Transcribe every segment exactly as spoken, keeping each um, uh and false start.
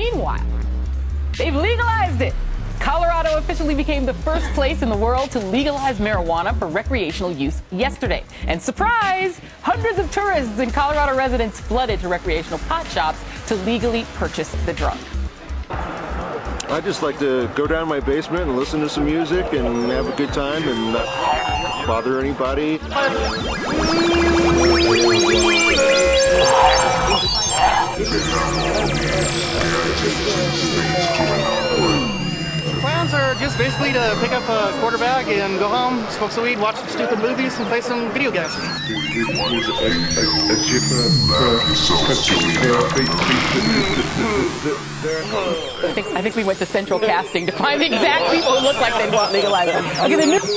Meanwhile, they've legalized it. Colorado officially became the first place in the world to legalize marijuana for recreational use yesterday. And surprise, hundreds of tourists and Colorado residents flooded to recreational pot shops to legally purchase the drug. I just like to go down my basement and listen to some music and have a good time and not bother anybody. Plans are just basically to pick up a quarter bag and go home, smoke some weed, watch some stupid movies, and play some video games. I think, I think we went to Central Casting to find the exact people who look like they want legalized. Okay, the new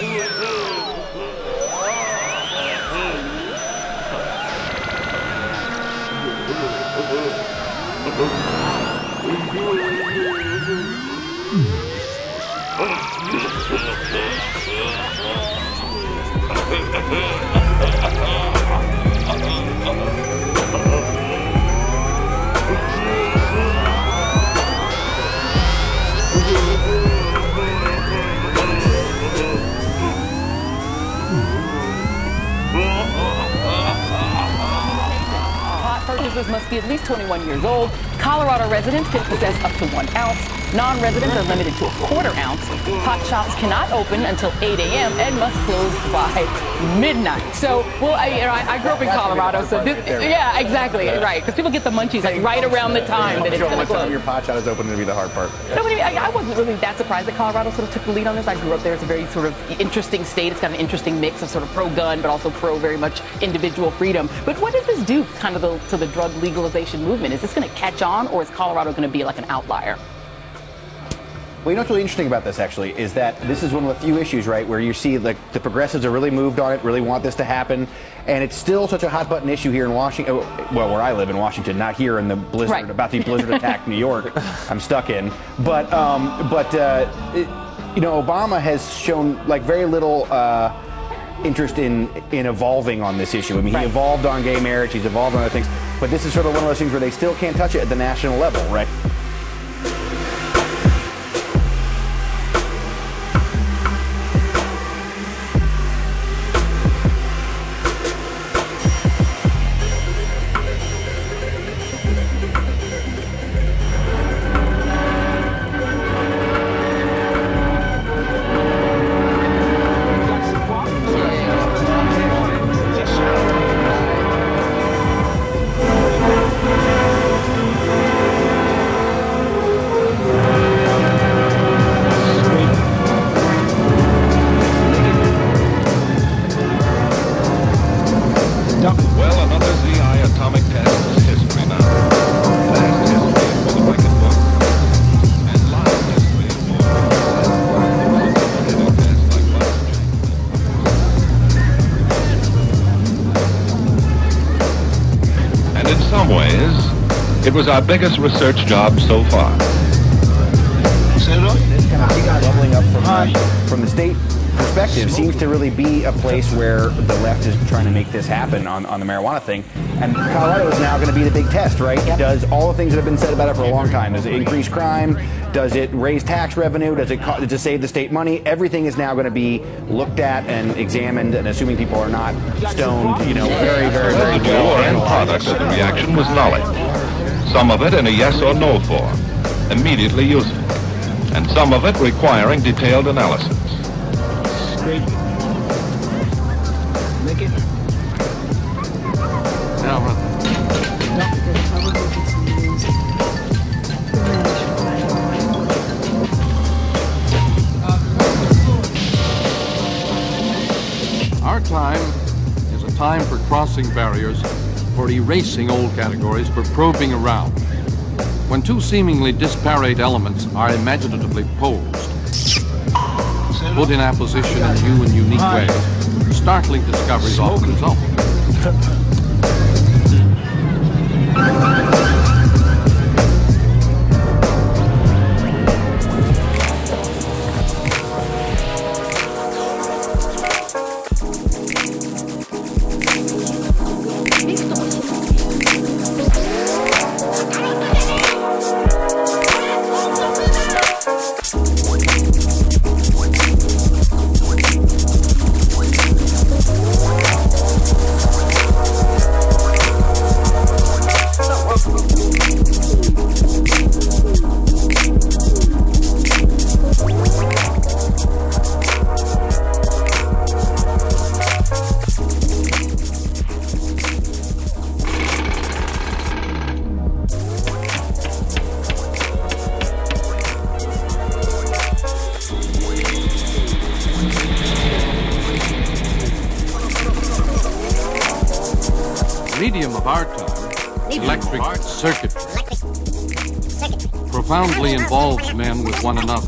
purchasers must be at least twenty-one years old. Colorado residents can possess up to one ounce. Non-residents are limited to a quarter ounce. Pot shops cannot open until eight a m and must close by midnight. So, well, I, you know, I, I grew up in Colorado, so this, yeah, exactly, right. Because people get the munchies like right around the time that it's going to close. Your pot shop is open to be the hard part. No, but I, I wasn't really that surprised that Colorado sort of took the lead on this. I grew up there. It's a very sort of interesting state. It's got an interesting mix of sort of pro-gun, but also pro very much individual freedom. But what does this do kind of the, to the drug legalization movement? Is this going to catch on, or is Colorado going to be like an outlier? Well, you know what's really interesting about this, actually, is that this is one of the few issues, right, where you see like the progressives are really moved on it, really want this to happen, and it's still such a hot-button issue here in Washington, well, where I live in Washington, not here in the blizzard, right. About the blizzard attack New York I'm stuck in. But, um, but uh, it, you know, Obama has shown, like, very little uh, interest in, in evolving on this issue. I mean, right. He evolved on gay marriage, he's evolved on other things, but this is sort of one of those things where they still can't touch it at the national level, right? It was our biggest research job so far. Leveling up from, uh, from the state perspective seems to really be a place where the left is trying to make this happen on, on the marijuana thing. And Colorado is now going to be the big test, right? Yep. Does all the things that have been said about it for a long time. Does it increase crime? Does it raise tax revenue? Does it, does it save the state money? Everything is now going to be looked at and examined, and assuming people are not stoned, you know, very, very, very The well. end product of the reaction was knowledge. Some of it in a yes or no form, immediately useful, and some of it requiring detailed analysis. Great. Make it. Now run. Our time is a time for crossing barriers, for erasing old categories, for probing around. When two seemingly disparate elements are imaginatively posed, put in apposition in new and unique ways, startling discoveries often result. medium of our time, electric circuitry, profoundly involves men with one another.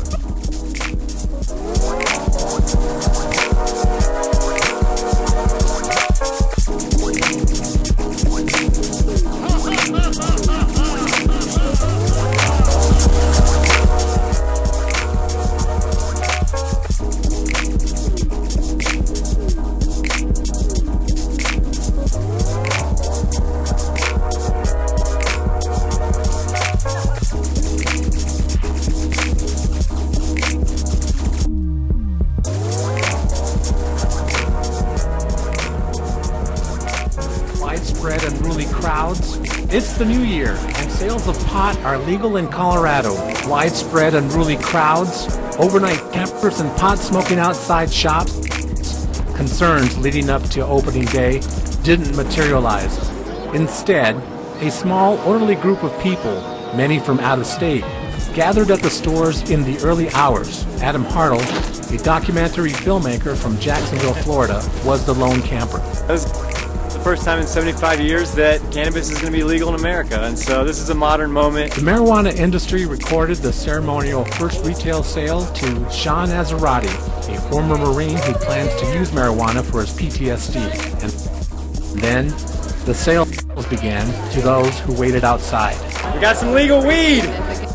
Widespread unruly crowds. It's the new year, and sales of pot are legal in Colorado. Widespread unruly crowds, overnight campers and pot smoking outside shops. Concerns leading up to opening day didn't materialize. Instead, a small, orderly group of people, many from out of state, gathered at the stores in the early hours. Adam Hartle, a documentary filmmaker from Jacksonville, Florida, was the lone camper. First time in seventy-five years that cannabis is going to be legal in America, and so this is a modern moment. The marijuana industry recorded the ceremonial first retail sale to Sean Azarati, a former Marine who plans to use marijuana for his P T S D. And then the sales began to those who waited outside. We got some legal weed!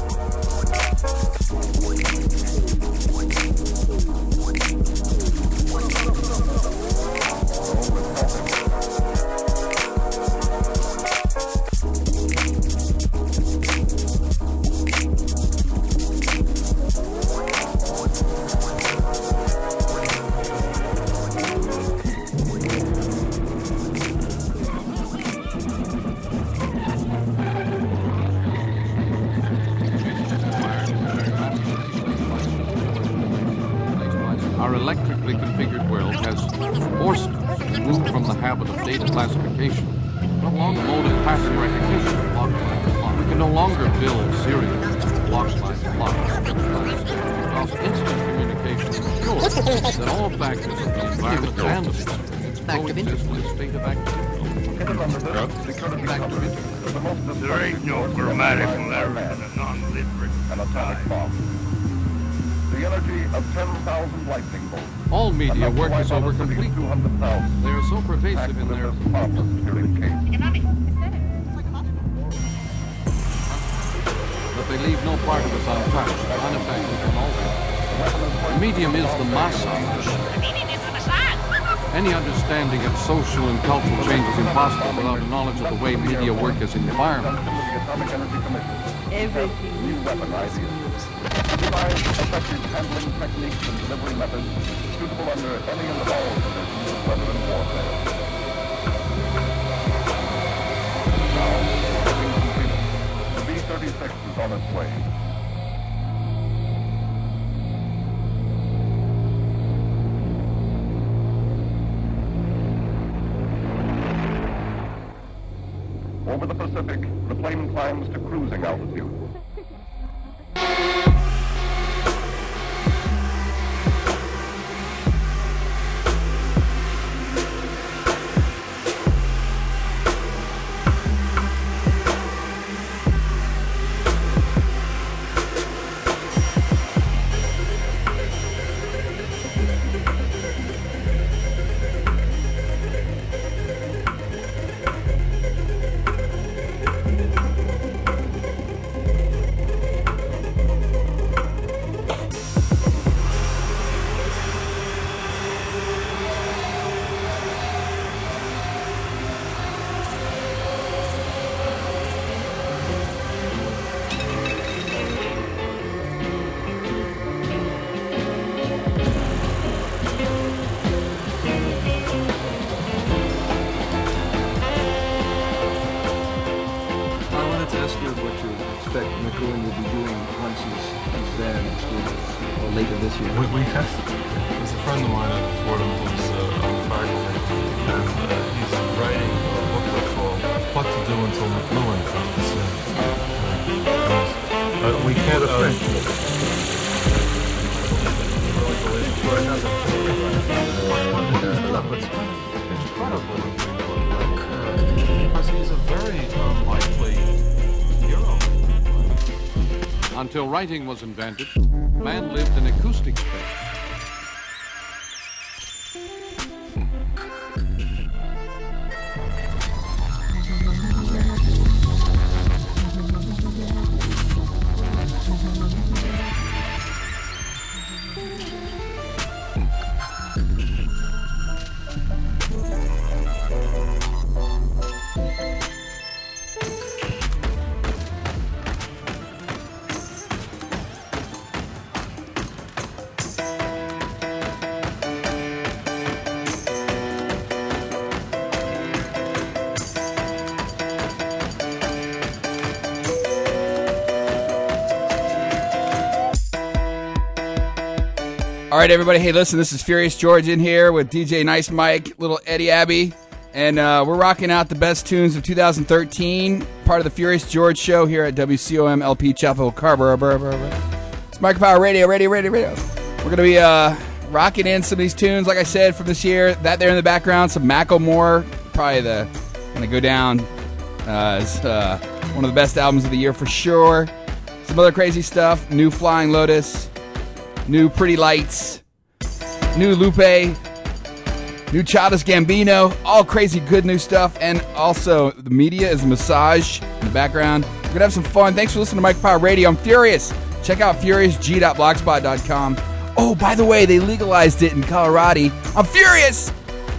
Our electrically configured world has forced us to move from the habit of data classification along the mode of pattern recognition, block by block. We can no longer build serial block by block, because instant communication ensures that all factors of the environment and of experience coexist in a state of activity. There ain't no grammatical error in a non-literate time. The energy of ten thousand lightning bolts. All media work is over completely. They are so pervasive in their... But they leave no part of us untouched, unaffected, and altered. The medium is the massage. Any understanding of social and cultural change is impossible without a knowledge of the way media work as an environment. Everything we weaponize is devise effective handling techniques and delivery methods suitable under any and all conditions of weather and warfare. Now, having completed, the B thirty-six is on its way. Over the Pacific, the plane climbs to cruising altitude. McLuhan will be doing once he's, he's there next week or later this year? We, we tested it. There's a friend of mine at Fordham who's uh, on faculty, and uh, he's writing a booklet called What to Do Until McLuhan Comes. Uh, uh, we can't... Uh, Incredibly. very unlikely hero. Until writing was invented, man lived in acoustic space. All right, everybody. Hey, listen, this is Furious George in here with D J Nice Mike, little Eddie Abbey, and uh, we're rocking out the best tunes of two thousand thirteen, part of the Furious George show here at W C O M L P Chapel, Carver. It's Micro Power Radio, radio, radio, radio. We're going to be uh, rocking in some of these tunes, like I said, from this year. That there in the background, some Macklemore, probably the going to go down uh, as uh, one of the best albums of the year for sure. Some other crazy stuff, new Flying Lotus, new Pretty Lights, new Lupe, new Childish Gambino, all crazy good new stuff, and also the media is Massage in the background. We're going to have some fun. Thanks for listening to Micro Power Radio. I'm Furious. Check out furious g dot blogspot dot com. Oh, by the way, they legalized it in Colorado. I'm Furious!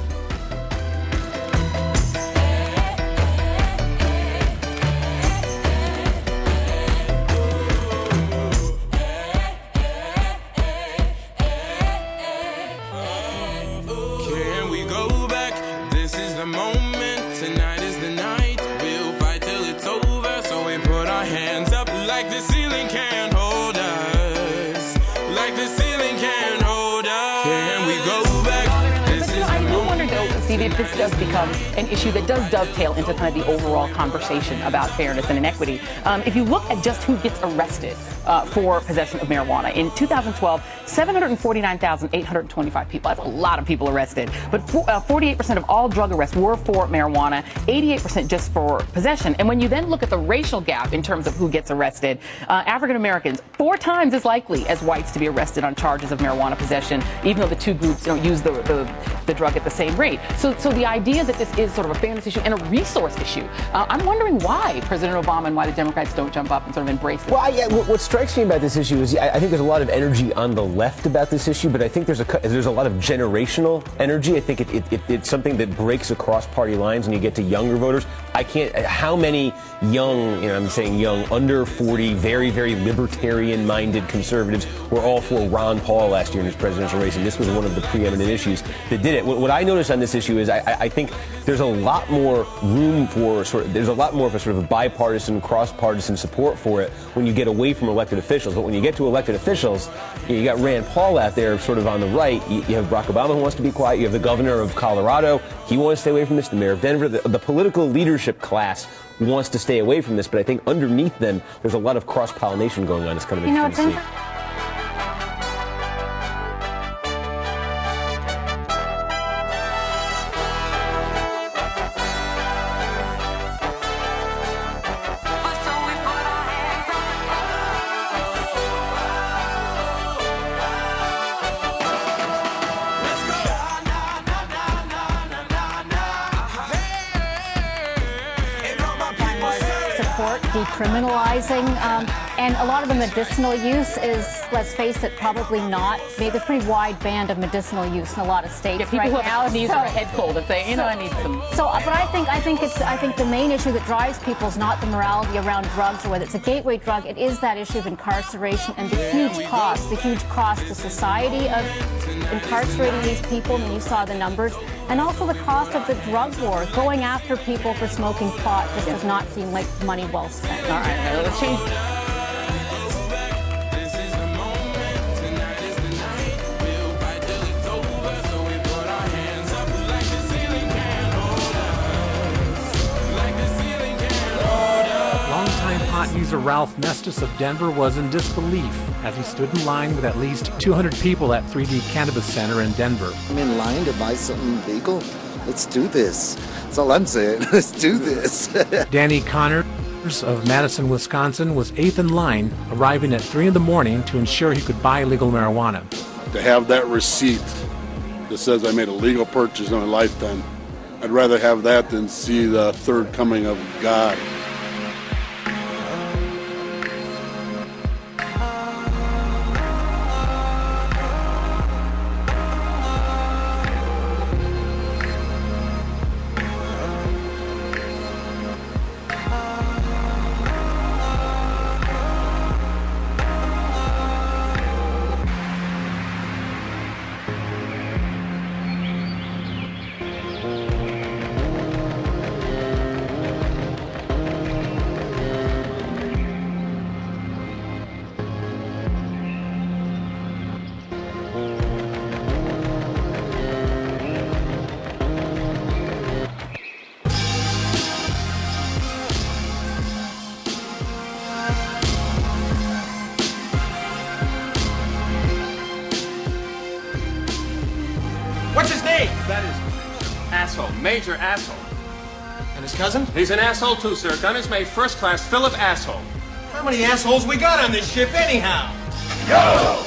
This does become an issue that does dovetail into kind of the overall conversation about fairness and inequity. Um, if you look at just who gets arrested uh, for possession of marijuana, in two thousand twelve, seven hundred forty-nine thousand eight hundred twenty-five people. That's a lot of people arrested. But for, uh, forty-eight percent of all drug arrests were for marijuana, eighty-eight percent just for possession. And when you then look at the racial gap in terms of who gets arrested, uh, African Americans, four times as likely as whites to be arrested on charges of marijuana possession, even though the two groups don't use the, the, the drug at the same rate. So, so the idea that this is sort of a fairness issue and a resource issue, uh, I'm wondering why President Obama and why the Democrats don't jump up and sort of embrace it. Well, I, yeah, what strikes me about this issue is I, I think there's a lot of energy on the left about this issue, but I think there's a there's a lot of generational energy. I think it, it, it, it's something that breaks across party lines when you get to younger voters. I can't, how many young, you know, I'm saying young, under forty, very, very libertarian-minded conservatives were all for Ron Paul last year in his presidential race, and this was one of the preeminent issues that did it. What, what I noticed on this issue is I, I think there's a lot more room for sort of, there's a lot more of a sort of a bipartisan, cross-partisan support for it when you get away from elected officials. But when you get to elected officials, you, know, you got Rand Paul out there sort of on the right. You, you have Barack Obama who wants to be quiet. You have the governor of Colorado. He wants to stay away from this. The mayor of Denver. The, the political leadership class wants to stay away from this. But I think underneath them, there's a lot of cross-pollination going on. It's kind of you know, interesting to see. Decriminalizing, um, and a lot of the medicinal use is, let's face it, probably not. There's a pretty wide band of medicinal use in a lot of states yeah, people right who now. Have sneeze so, or a head cold if they, you know, I need some. So, but I think I think it's I think the main issue that drives people is not the morality around drugs or whether it's a gateway drug. It is that issue of incarceration and the huge cost, the huge cost to society of incarcerating these people. I mean, you saw the numbers. And also the cost of the drug war. Going after people for smoking pot just does not seem like money well spent. All right, let's change. Longtime pot user Ralph Mestis of Denver was in disbelief as he stood in line with at least two hundred people at three D Cannabis Center in Denver. I'm in line to buy something legal. Let's do this. That's all I'm saying. Let's do this. Danny Connors of Madison, Wisconsin, was eighth in line, arriving at three in the morning to ensure he could buy legal marijuana. To have that receipt that says I made a legal purchase in my lifetime, I'd rather have that than see the third coming of God. What's his name? That is asshole, Major Asshole. And his cousin? He's an asshole too, sir. Gun is made first class, Philip Asshole. How many assholes we got on this ship anyhow? Yo!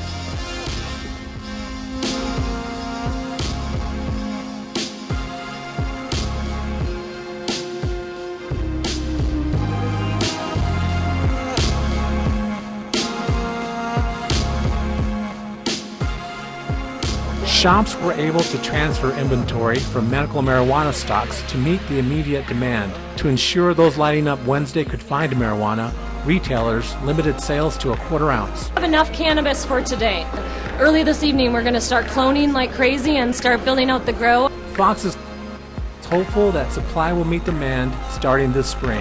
Shops were able to transfer inventory from medical marijuana stocks to meet the immediate demand. To ensure those lighting up Wednesday could find marijuana, retailers limited sales to a quarter ounce. We have enough cannabis for today. Early this evening, we're going to start cloning like crazy and start building out the grow. Fox is hopeful that supply will meet demand starting this spring.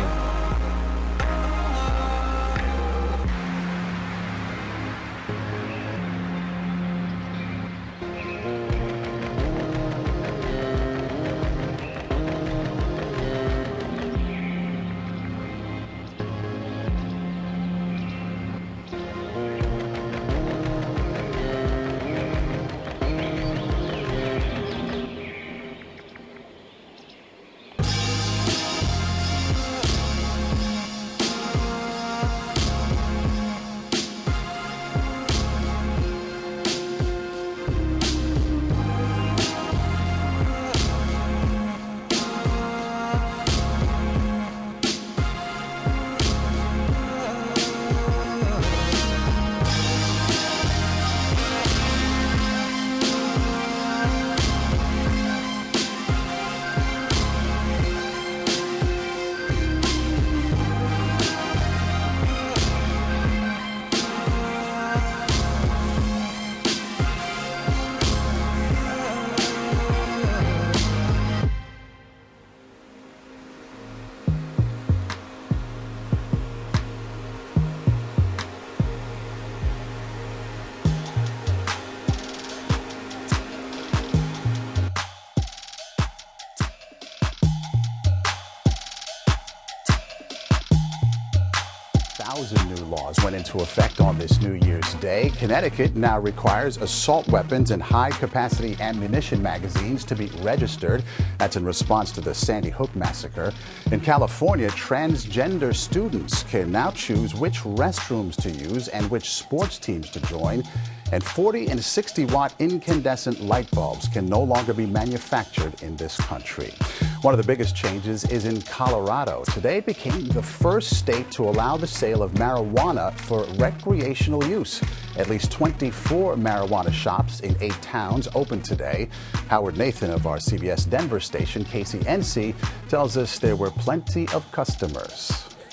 Thousand new laws went into effect on this New Year's Day. Connecticut now requires assault weapons and high-capacity ammunition magazines to be registered. That's in response to the Sandy Hook massacre. In California, transgender students can now choose which restrooms to use and which sports teams to join. And forty and sixty watt incandescent light bulbs can no longer be manufactured in this country. One of the biggest changes is in Colorado. Today it became the first state to allow the sale of marijuana for recreational use. At least twenty-four marijuana shops in eight towns opened today. Howard Nathan of our C B S Denver station, K C N C, tells us there were plenty of customers.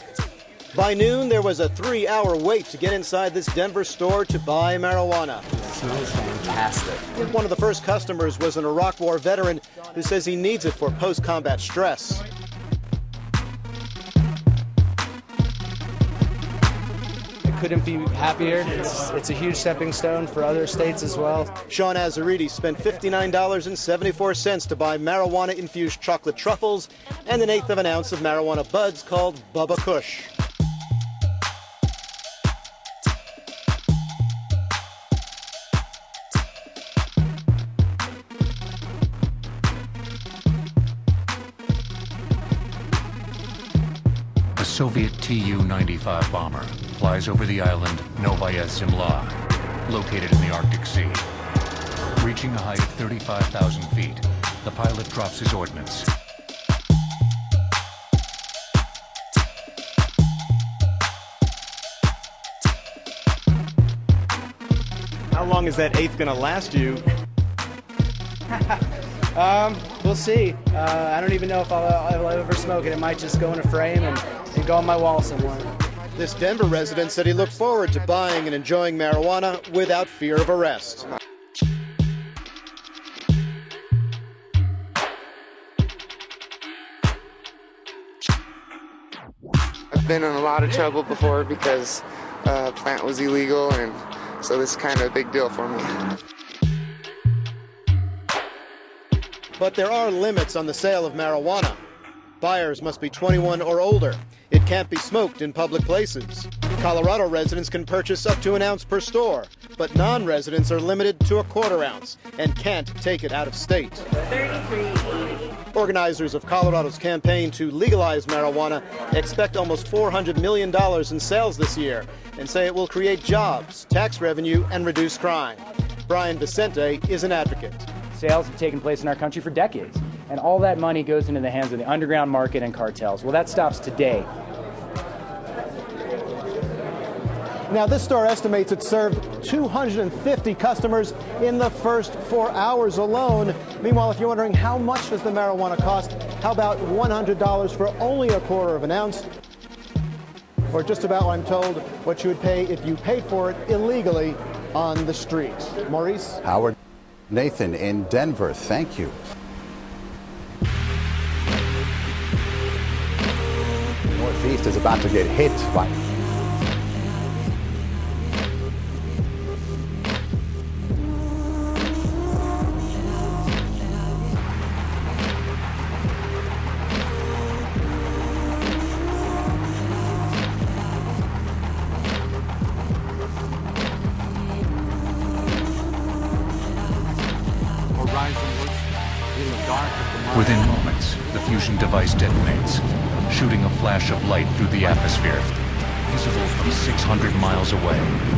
By noon, there was a three-hour wait to get inside this Denver store to buy marijuana. It smells fantastic. One of the first customers was an Iraq War veteran who says he needs it for post-combat stress. I couldn't be happier. It's, it's a huge stepping stone for other states as well. Sean Azaridi spent fifty-nine dollars and seventy-four cents to buy marijuana-infused chocolate truffles and an eighth of an ounce of marijuana buds called Bubba Kush. Soviet T U ninety-five bomber flies over the island Novaya Zemlya, located in the Arctic Sea. Reaching a height of thirty-five thousand feet, the pilot drops his ordnance. How long is that eighth gonna last you? Um, we'll see. Uh, I don't even know if I'll, I'll ever smoke it. It might just go in a frame and, and go on my wall somewhere. This Denver resident said he looked forward to buying and enjoying marijuana without fear of arrest. I've been in a lot of trouble before because uh, plant was illegal, and so this is kind of a big deal for me. But there are limits on the sale of marijuana. Buyers must be twenty-one or older. It can't be smoked in public places. Colorado residents can purchase up to an ounce per store, but non-residents are limited to a quarter ounce and can't take it out of state. Organizers of Colorado's campaign to legalize marijuana expect almost four hundred million dollars in sales this year and say it will create jobs, tax revenue, and reduce crime. Brian Vicente is an advocate. Sales have taken place in our country for decades, and all that money goes into the hands of the underground market and cartels. Well, that stops today. Now, this store estimates it served two hundred fifty customers in the first four hours alone. Meanwhile, if you're wondering how much does the marijuana cost, how about one hundred dollars for only a quarter of an ounce? Or just about, I'm told, what you would pay if you paid for it illegally on the street. Maurice? Howard. Nathan in Denver, thank you. The Northeast is about to get hit by Within moments, the fusion device detonates, shooting a flash of light through the atmosphere, visible from six hundred miles away.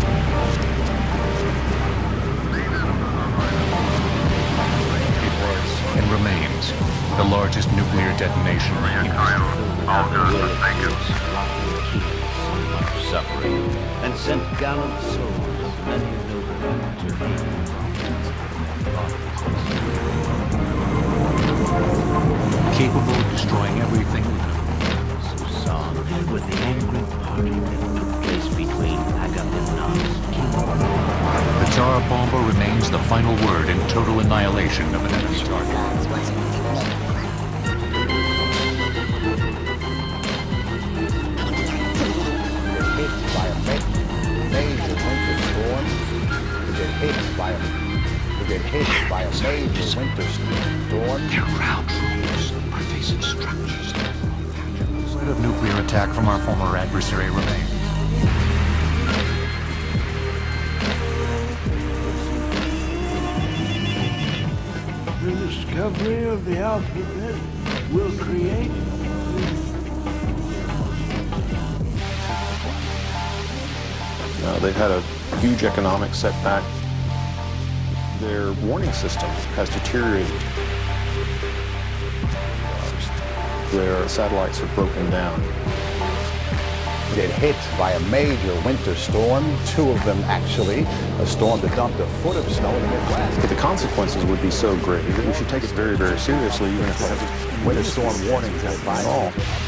It was, and remains, the largest nuclear detonation in All good, thank you. Suffering, and sent gallant souls of many noble to hate. Capable of destroying everything Susan, with the angry party that took place between Agamemnon's kingdom. The Tsar Bomba remains the final word in total annihilation of an enemy target. hit by a major winter storm. To get hit by a to get hit by a major winter storm. Their ground troops are facing structures. The threat of nuclear attack from our former adversary remains. The discovery of the alphabet will create Uh, they've had a huge economic setback. Their warning system has deteriorated. Their satellites have broken down. Get hit by a major winter storm, two of them actually, a storm that dumped a foot of snow in the Midwest. But the consequences would be so great that we should take it very, very seriously, even if it has winter storm warnings at all.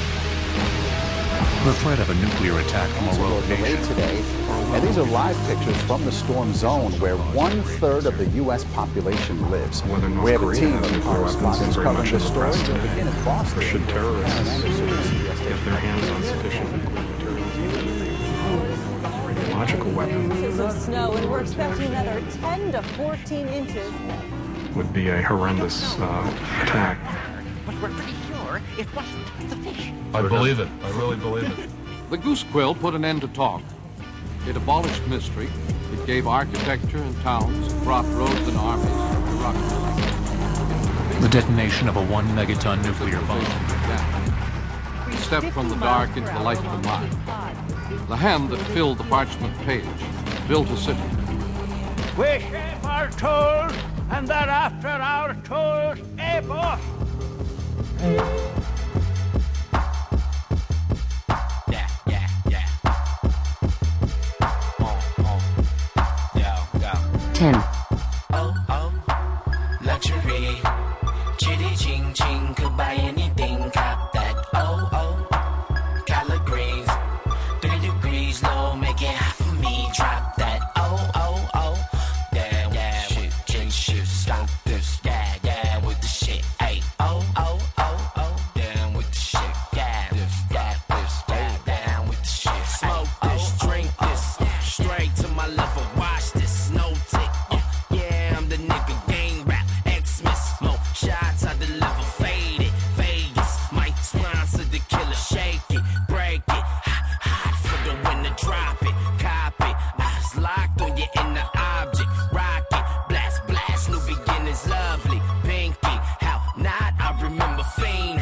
The threat of a nuclear attack from a rogue nation today, and these are live pictures from the storm zone where one third of the U S population lives. We have a team of correspondents covering this story. We'll begin in Boston. Should terrorists get their hands on sufficient nuclear materials? Radiological weapons Inches of snow, and we're expecting another ten to fourteen inches. would be a horrendous uh, attack. But we're pretty sure it wasn't the fish. I believe it. I really believe it. The goose quill put an end to talk. It abolished mystery. It gave architecture and towns, brought roads and armies to rock. The detonation of a one megaton nuclear bomb. stepped from the dark into the light of the mind. The hand that filled the parchment page built a city. We shape our tools, and that after our tools ape us. Yeah, yeah, yeah. Oh, oh. Yo, yo. Ten. Oh, oh. Luxury. Chitty ching ching, could buy anything, cop that. Oh, oh. Collard greens. Three degrees low, make it hot for me, drop that. Oh, oh, oh. Yeah, yeah, shit, change shit, stop this. Yeah, yeah, with the shit. Hey, oh, oh, oh, oh. Down with the shit. Yeah, this, yeah, this, yeah, down with the shit. Smoke this, drink this, straight to my level. Watch this, no tick. Yeah, I'm the nigga, gang rap, Xmas. More shots I deliver, faded, Vegas. Might sponsor the killer, shake it, break it. Hot, hot for the winner, drop it, cop it. Eyes locked on your inner object, rock it, blast, blast, new beginnings, lovely, pinky. How not? I remember fiending.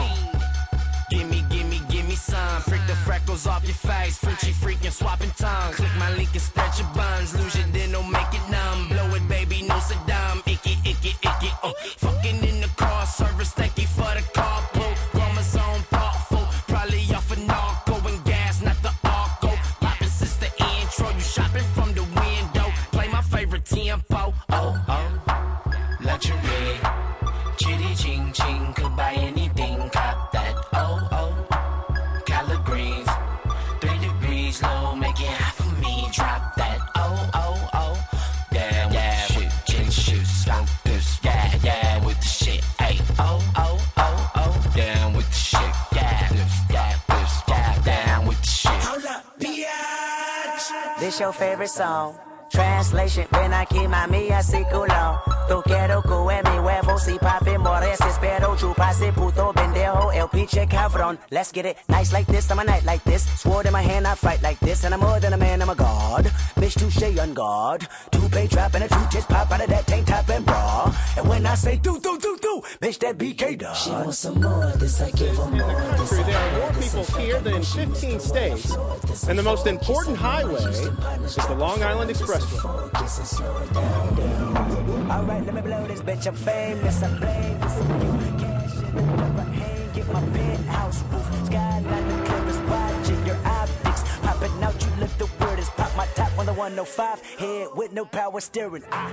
Gimme, gimme, gimme some. Prick the freckles off your face. Frenchy freaking swapping tongues. Click my link and stretch your buns. Lose your then don't make it numb. Blow it, baby, no Saddam. Icky, icky, icky. Oh, fucking in the car service. Thank you for the carpool. Chromosome thoughtful. Probably off a narco and gas, not the arco. Poppin' since the intro. You shopping from the window. Play my favorite tempo. Oh, oh. Luxury. Chitty ching ching. Could buy anything. Cop that. Oh, oh. Collard greens. Three degrees low. Make it hot for me. Drop that. Oh, oh, oh. Yeah, yeah. Shit, chin shoes. Smoke this. Yeah, yeah. With the shit. Hey, oh, oh, oh, oh. Down with the shit. Yeah, this, yeah, this, yeah. Down with the shit. Hold up, bitch. This your favorite song. Translation, ven aquí mami así culo. Tú quiero que mi huevo si papi mores espero chupase puto pendejo el pinche cabrón. Let's get it nice like this, I'm a night like this. Sword in my hand, I fight like this. And I'm more than a man, I'm a god. Bitch, touche on guard. Two-pay trap and a two-tits pop out of that tank top and bra. And when I say do, do, do, do, bitch, that B K dog. She wants some more, this I give her more. There are more people here than in fifteen states, and the most important highway is the Long Island Expressway. Alright, let me blow this bitch, I'm famous, I blame this. Cash in the rubber hand, get my penthouse roof. Skyline the clearest, watching your optics. Popping out, you look the weirdest. Pop my top on the one oh five, head with no power steering. Ah.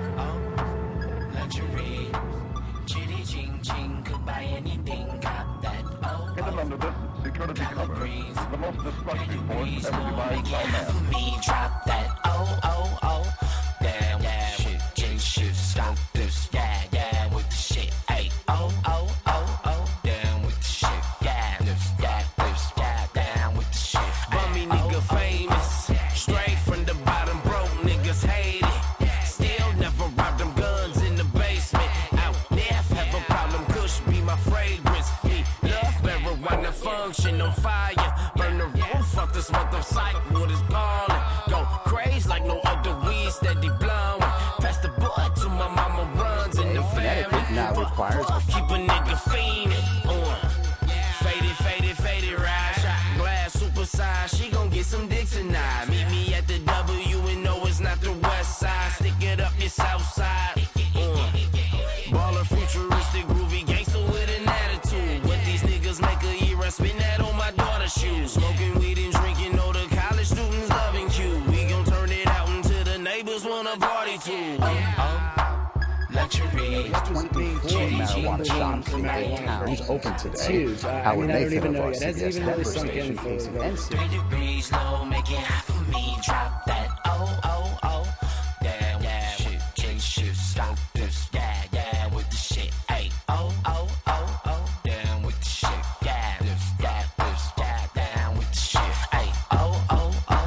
Luxury. Chitty ching ching, could buy anything, cop that. Oh, In the London security cover, the most destructive force ever devised by man. me drop that. Oh, oh, oh. Damn, yeah, shit, chin shit, smoke this. Yeah, yeah, with the shit. Hey, oh, oh, oh, oh. Down with the shit. Yeah, this, yeah, this, yeah, down with the shit. Bummy nigga famous. Straight from the bottom, broke niggas hate it. Still never robbed them guns in the basement. Out there, have a problem, Kush be my fragrance. Me love marijuana, function on fire. Burn the roof off this month of sight, what is calling. Go crazy like no other weed, steady blowing. Pass the bud to my mama, runs in the family. Now requires Keep a nigga fiendin'. Uh. Faded, faded, faded, ride. Shot glass, super size. She gon' get some dick tonight. Meet me at the W and no, it's not the west side. Stick it up your south side. Uh. Baller, futuristic, groovy gangster with an attitude. What these niggas make a year, I spend that on my daughter's shoes. Smoking weed and drinking, all the college students loving Q. We gon' turn it out until the neighbors wanna party too. Oh, oh. Luxury. marijuana shops in eight towns open today. Howard Mayfield of our C B S Denver station, Casey Ensign. Three degrees low, make it hot for me. Drop that. Oh, oh, oh. Damn, yeah, shit, chin shit, stop this. Yeah, yeah, with the shit. Hey, oh, oh, oh, oh. Down with the shit. Yeah, this, yeah, this, yeah, down with the shit. Hey, oh, oh, oh.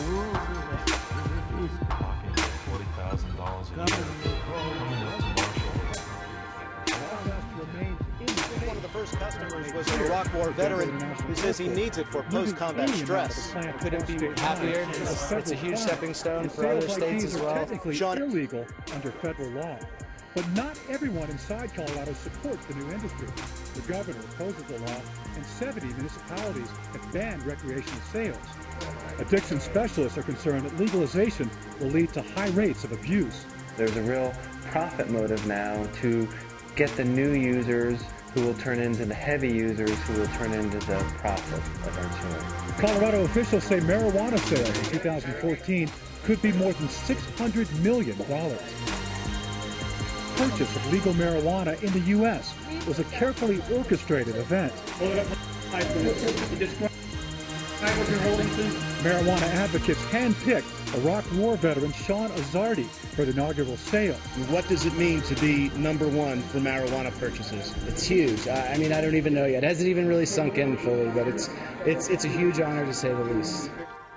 forty thousand dollars a year. Coming up to Marshall first customers was an Iraq War veteran who says he needs it for post-combat stress. Couldn't be happier. It's, it's a huge stepping stone for other states as well. Technically Sean, illegal under federal law. But not everyone inside Colorado supports the new industry. The governor opposes the law, and seventy municipalities have banned recreational sales. Addiction specialists are concerned that legalization will lead to high rates of abuse. There's a real profit motive now to get the new users who will turn into the heavy users who will turn into the profit eventually. Colorado officials say marijuana sales in two thousand fourteen could be more than six hundred million dollars. Purchase of legal marijuana in the U S was a carefully orchestrated event. Marijuana advocates handpicked Iraq War veteran Sean Azardi for the inaugural sale. What does it mean to be number one for marijuana purchases? It's huge. I, I mean, I don't even know yet. It hasn't even really sunk in fully, but it's it's it's a huge honor to say the least.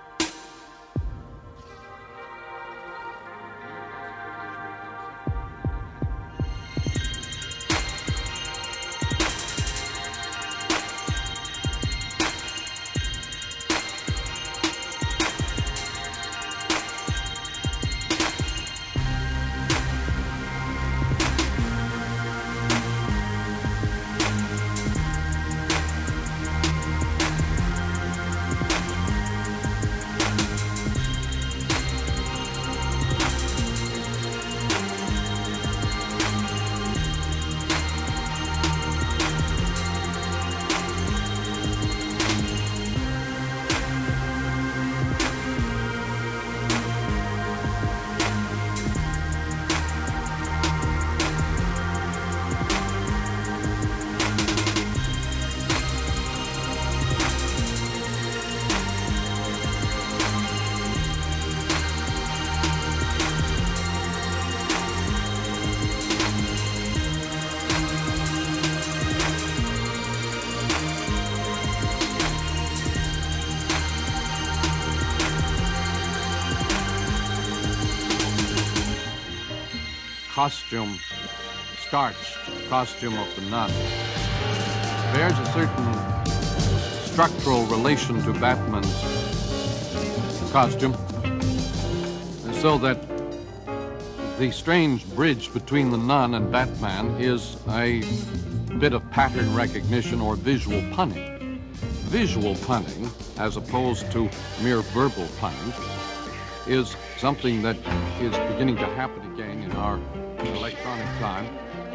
Costume, starched costume of the nun, bears a certain structural relation to Batman's costume, and so that the strange bridge between the nun and Batman is a bit of pattern recognition or visual punning. Visual punning, as opposed to mere verbal punning, is something that is beginning to happen again in our electronic time.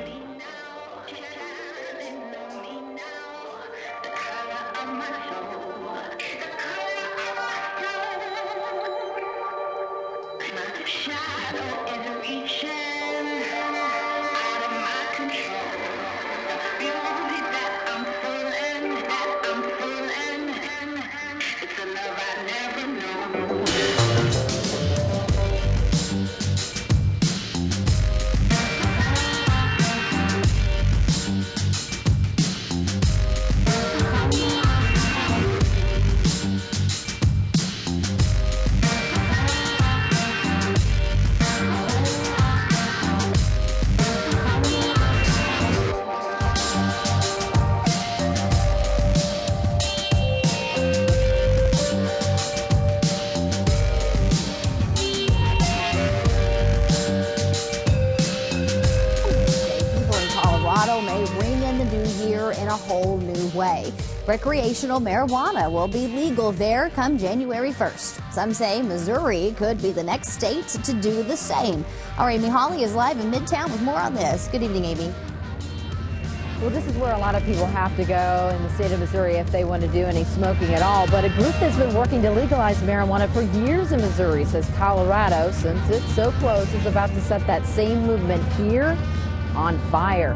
Recreational marijuana will be legal there come January first. Some say Missouri could be the next state to do the same. Our Amy Hawley is live in Midtown with more on this. Good evening, Amy. Well, this is where a lot of people have to go in the state of Missouri if they want to do any smoking at all. But a group that's been working to legalize marijuana for years in Missouri says Colorado, since it's so close, is about to set that same movement here on fire.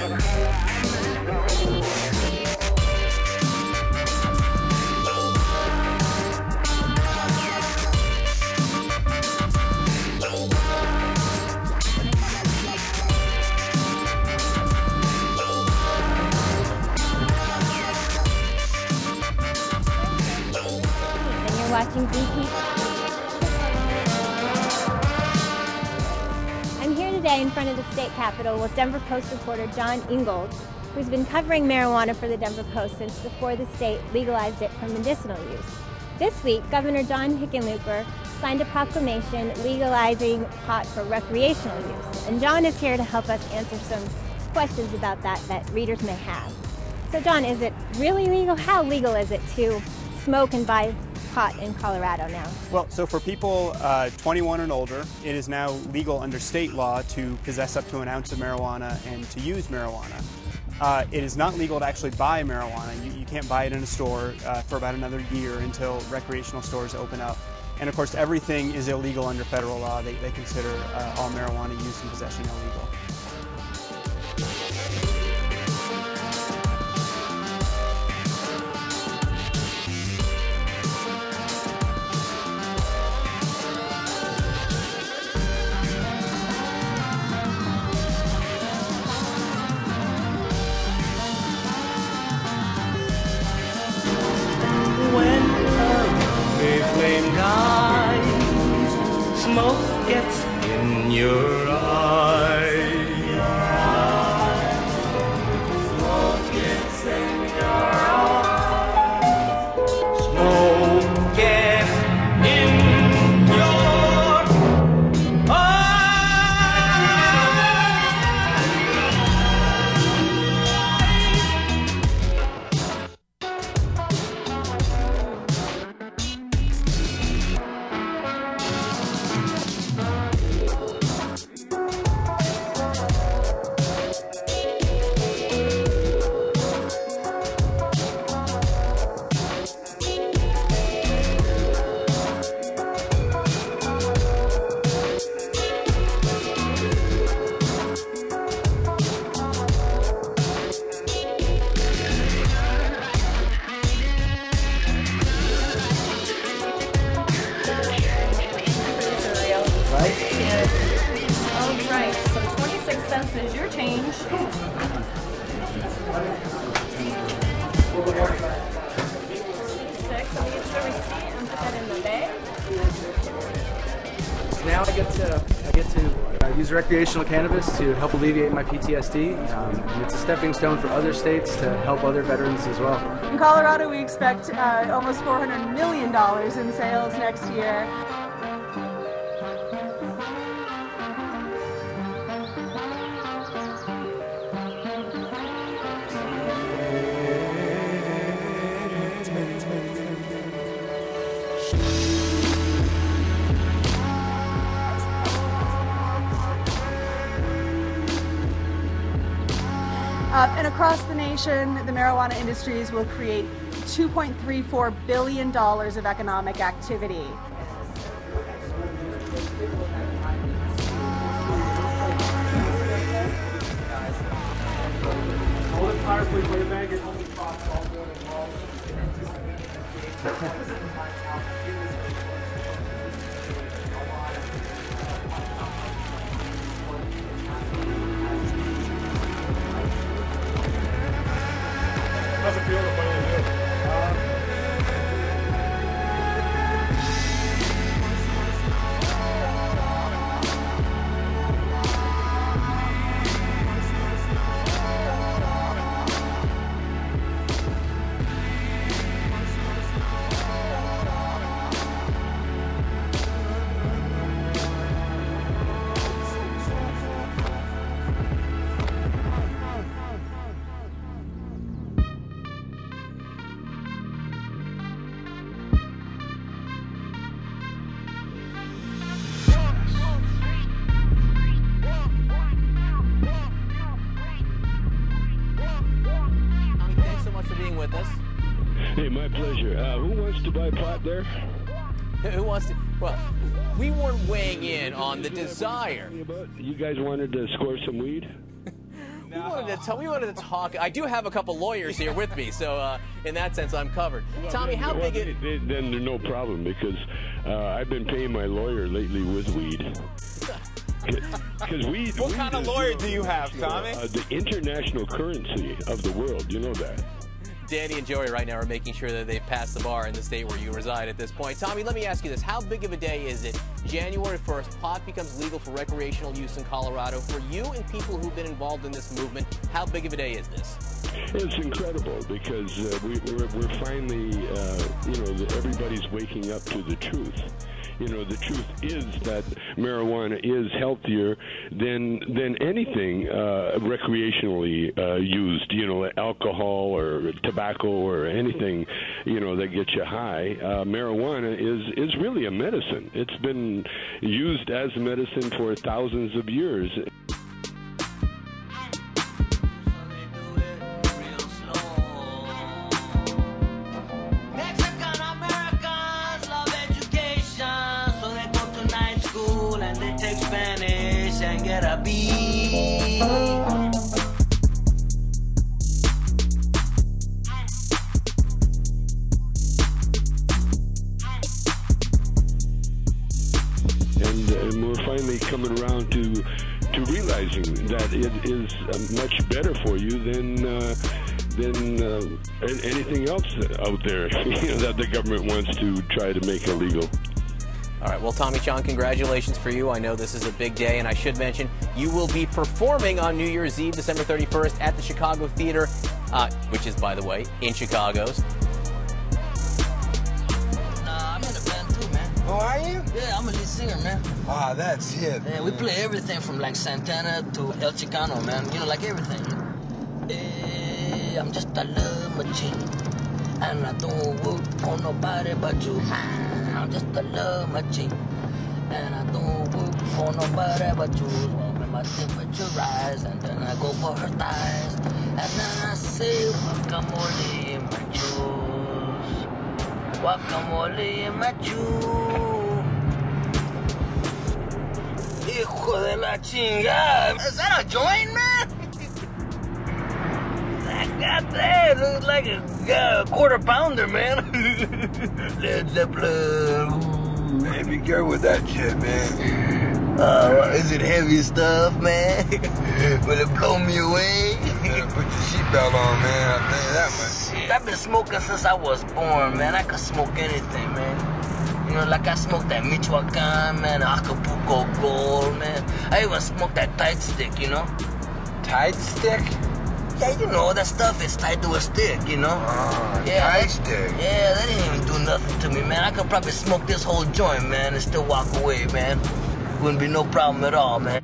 Watching B P. I'm here today in front of the state capitol with Denver Post reporter John Ingold, who's been covering marijuana for the Denver Post since before the state legalized it for medicinal use. This week, Governor John Hickenlooper signed a proclamation legalizing pot for recreational use, and John is here to help us answer some questions about that that readers may have. So John, is it really legal? How legal is it to smoke and buy pot in Colorado now? Well, so for people uh, twenty-one and older, it is now legal under state law to possess up to an ounce of marijuana and to use marijuana. Uh, it is not legal to actually buy marijuana. You, you can't buy it in a store uh, for about another year until recreational stores open up. And of course, everything is illegal under federal law. They, they consider uh, all marijuana use and possession illegal. Smoke gets in your eyes. Smoke gets in your eyes. Smoke gets in your eyes. Now I get to I get to uh, use recreational cannabis to help alleviate my P T S D. Um, and it's a stepping stone for other states to help other veterans as well. In Colorado, we expect uh, almost four hundred million dollars in sales next year. Uh, and across the nation, the marijuana industries will create two point three four billion dollars of economic activity. Hold it higher, please. Lay your bag and hold it across all good and all. How's it feel to finally do it? With us. Hey, my pleasure. Uh, who wants to buy pot there? Who wants to? Well, we weren't weighing in on the desire. You guys wanted to score some weed? No, wanted to talk, we wanted to talk. I do have a couple lawyers here with me, so uh, in that sense, I'm covered. Well, Tommy, how well, big it? Then, then there's no problem because uh, I've been paying my lawyer lately with weed. Because weed. What weed kind of is, lawyer you know, do you have, Tommy? Uh, the international currency of the world. You know that. Danny and Joey right now are making sure that they've passed the bar in the state where you reside at this point. Tommy, let me ask you this. How big of a day is it? January first, pot becomes legal for recreational use in Colorado. For you and people who've been involved in this movement, how big of a day is this? It's incredible because uh, we, we're, we're finally, uh, you know, everybody's waking up to the truth. You know, the truth is that marijuana is healthier than than anything uh, recreationally uh, used. You know, alcohol or tobacco or anything, you know, that gets you high. Uh, marijuana is is really a medicine. It's been used as a medicine for thousands of years. And get a B. And, uh, and we're finally coming around to to realizing that it is uh, much better for you than uh, than uh, anything else out there you know, that the government wants to try to make illegal. All right, well, Tommy Chong, congratulations for you. I know this is a big day, and I should mention you will be performing on New Year's Eve, December thirty-first, at the Chicago Theater, uh, which is, by the way, in Chicago's. Nah, I'm in a band too, man. Oh, are you? Yeah, I'm a lead singer, man. Wow, that's it. Yeah, we play everything from like Santana to El Chicano, man. You know, like everything. Hey, I'm just a love machine, and I don't work for nobody but you. I'm just a love machine, and I don't work for nobody but you. When my temperature rise, and then I go for her thighs, and then I say guacamole in my juice, guacamole in my juice. Hijo de la chingada! Is that a joint, man? That goddamn looks like a uh, quarter pounder, man. Led Zeppelin. Man, be careful with that shit, man. Uh, is it heavy stuff, man? Will it blow me away? You better put your seatbelt on, man. I'll tell you that much. I've been smoking since I was born, man. I could smoke anything, man. You know, like I smoked that Michoacan, man, Acapulco Gold, man. I even smoked that Tide Stick, you know? Tide Stick? Yeah, you know, that stuff is tied to a stick, you know? Oh, yeah, Tide that, Stick. Yeah, that didn't even do nothing to me, man. I could probably smoke this whole joint, man, and still walk away, man. Wouldn't be no problem at all, man.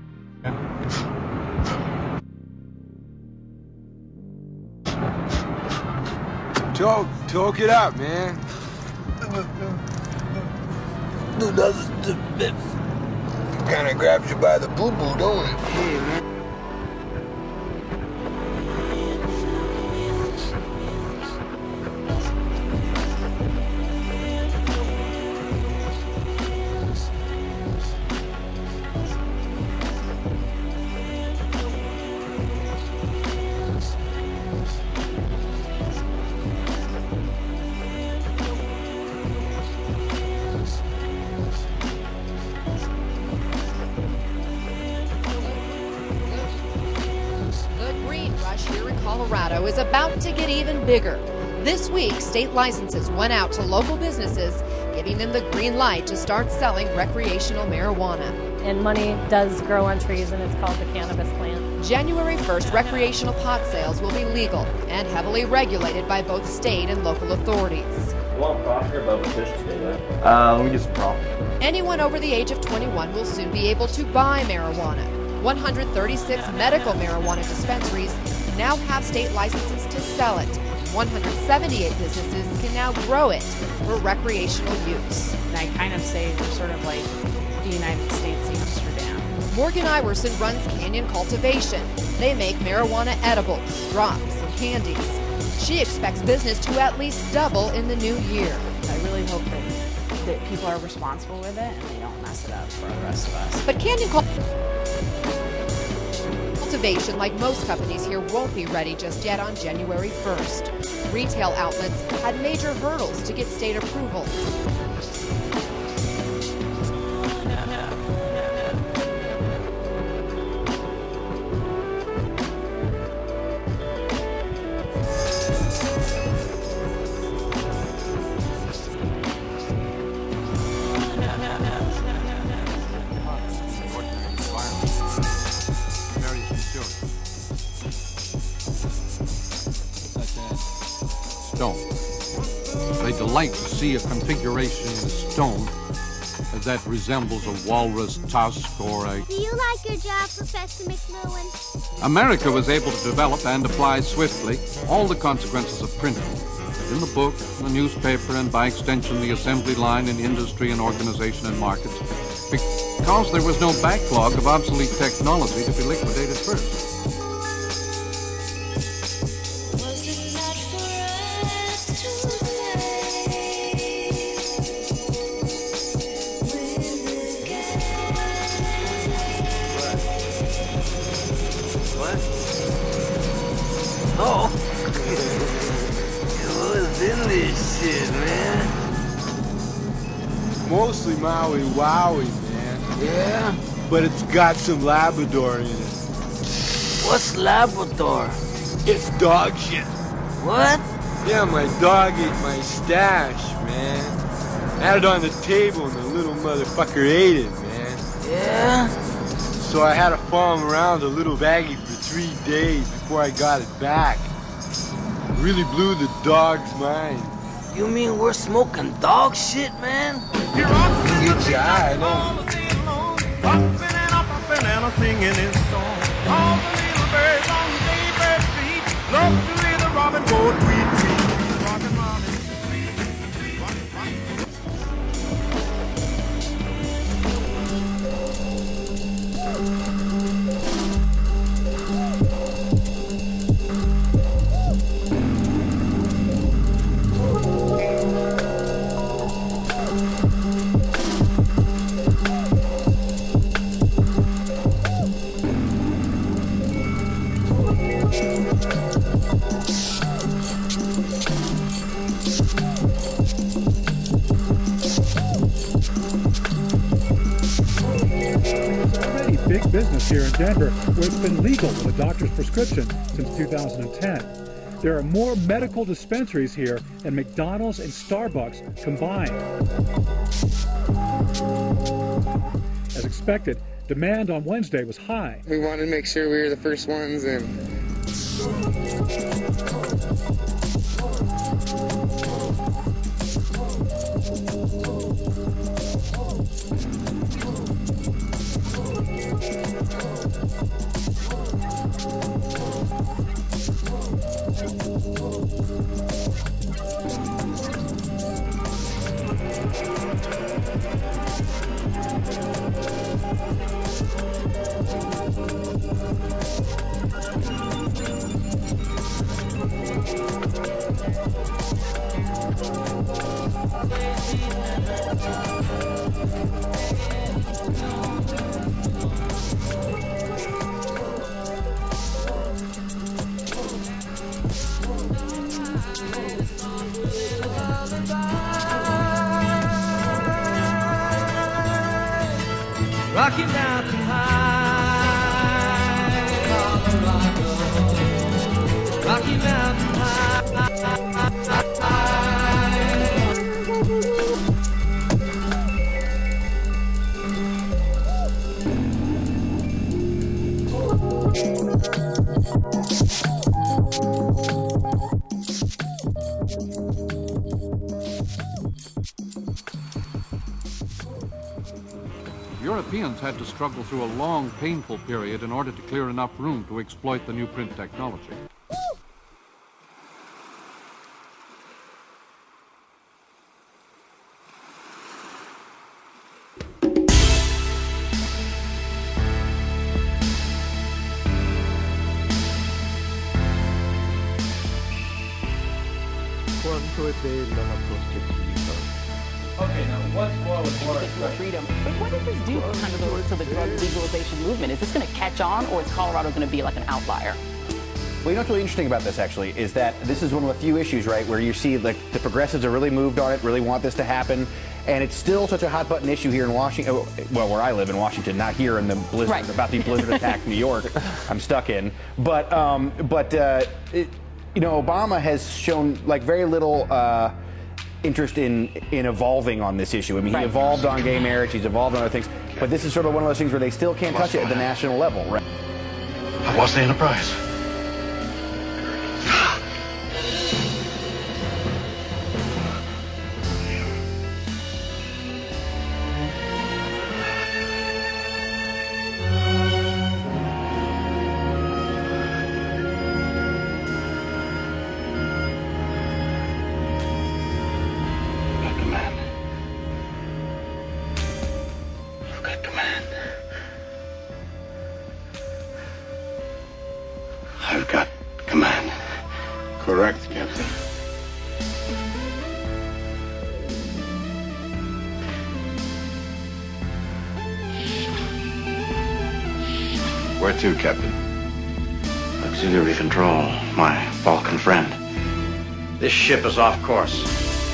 Talk, talk it out, man. Dude, that's it kind of grabs you by the boo-boo, don't it? Yeah, man. Colorado is about to get even bigger. This week, state licenses went out to local businesses, giving them the green light to start selling recreational marijuana. And money does grow on trees, and it's called the cannabis plant. January first, recreational pot sales will be legal and heavily regulated by both state and local authorities. You want a prop here, Bubba? Fish today, right? Uh, let me get some prop. Anyone over the age of twenty-one will soon be able to buy marijuana. one hundred thirty-six medical marijuana dispensaries now have state licenses to sell it. one hundred seventy-eight businesses can now grow it for recreational use. I kind of say we're sort of like the United States Amsterdam. Morgan Iverson runs Canyon Cultivation. They make marijuana edibles, drops, and candies. She expects business to at least double in the new year. I really hope that, that people are responsible with it and they don't mess it up for the rest of us. But Canyon Cultivation Cultivation, like most companies here, won't be ready just yet on January first. Retail outlets had major hurdles to get state approval. They delight to see a configuration in stone that resembles a walrus tusk or a... Do you like your job, Professor McLuhan? America was able to develop and apply swiftly all the consequences of printing. In the book, the newspaper, and by extension the assembly line in industry and organization and markets, because there was no backlog of obsolete technology to be liquidated first. Oh, what's in this shit, man? Mostly Maui Wowie, man. Yeah? But it's got some Labrador in it. What's Labrador? It's dog shit. What? Yeah, my dog ate my stash, man. I had it on the table and the little motherfucker ate it, man. Yeah? So I had to follow him around the little baggie for three days before I got it back. It really blew the dog's mind. You mean we're smoking dog shit, man? You're off you try, no. And a singing his song. All the little birds on the daybird street love to hear the robin go tweet tweet. Rockin' round in the street. Rock, rock. Big business here in Denver, where it's been legal with a doctor's prescription since two thousand ten. There are more medical dispensaries here than McDonald's and Starbucks combined. As expected, demand on Wednesday was high. We wanted to make sure we were the first ones, and Rocky Mountain High, Colorado. Rocky Mountain High. Europeans had to struggle through a long, painful period in order to clear enough room to exploit the new print technology. Quanto è bella la prospettiva Okay, now what's more with more freedom? But what does this do kind of to the drug legalization movement? Is this going to catch on, or is Colorado going to be like an outlier? Well, you know what's really interesting about this, actually, is that this is one of the few issues, right, where you see like the progressives are really moved on it, really want this to happen, and it's still such a hot button issue here in Washington. Well, where I live in Washington, not here in the blizzard, right. about the blizzard attack New York. I'm stuck in, but um, but uh, it, you know, Obama has shown like very little uh, interest in in evolving on this issue. I mean, right. he evolved on gay marriage, he's evolved on other things, but this is sort of one of those things where they still can't touch it at the national level, right? I lost the Enterprise. I've got command. Correct, Captain. Where to, Captain? Auxiliary control, my Vulcan friend. This ship is off course.